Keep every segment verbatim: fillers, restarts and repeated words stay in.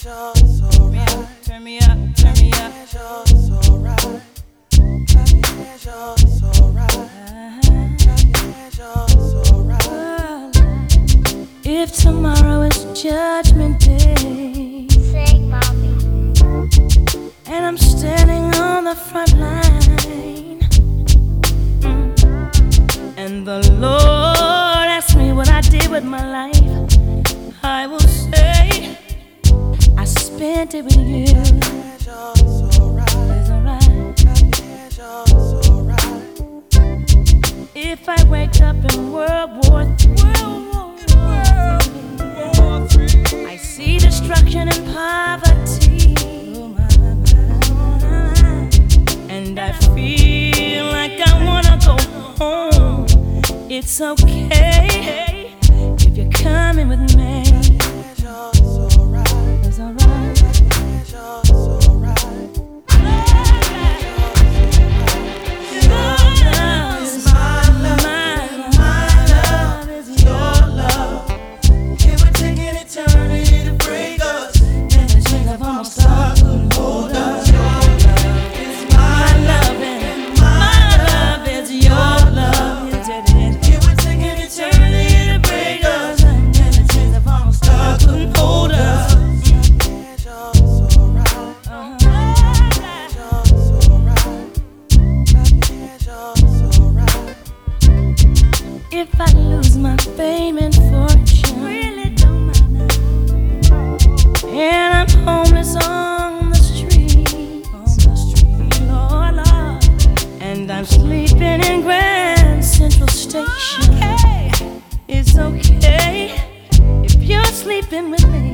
Turn me up, turn me up. If tomorrow is Judgment Day, Sing, mommy. and I'm standing on the front line, mm, and the Lord asks me what I did with my life, I will say I spent it with you. It's alright. If I wake up in World War Three, I see destruction and poverty, and I feel like I wanna go home. It's okay if you're coming with me. It's alright. If I lose my fame and fortune, really don't matter, and I'm homeless on the street, on the street, Lord, Lord, and I'm sleeping in Grand Central Station, okay. It's okay if you're sleeping with me.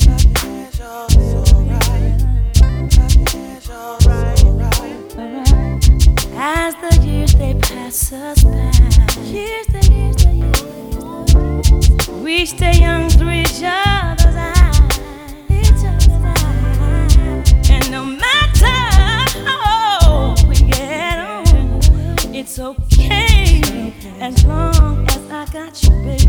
As the years they pass us by, years the years the years, we stay young through each other's eyes, each other's eyes. And no matter how we get on, it's okay as long as I got you, baby.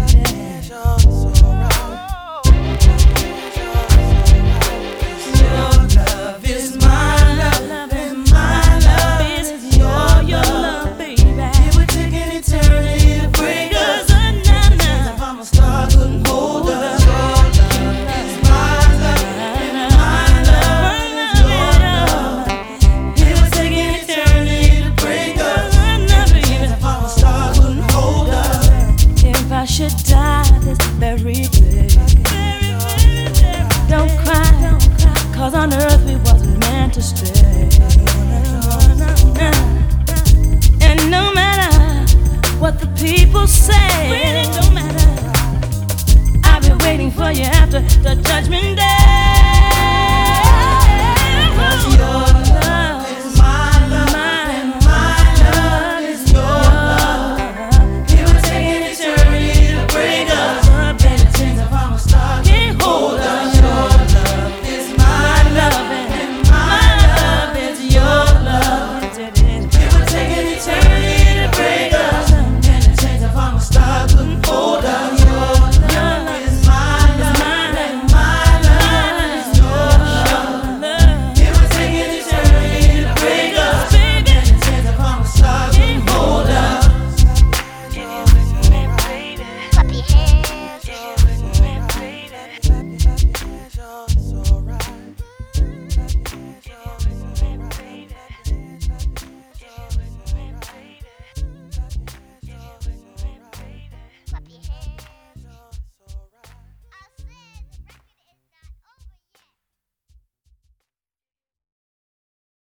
Your love is my love, and my love is your, your love, baby. It would take an eternity to break us. If I'm a star, couldn't hold us. Your love is my love, and my love is your love. It would take an eternity to break us. If I'm a star, couldn't hold us. If I should die this very day, don't cry, cause on earth we wasn't meant to stay. And no matter what the people say, really don't matter, I'll be waiting for you after the judgment day.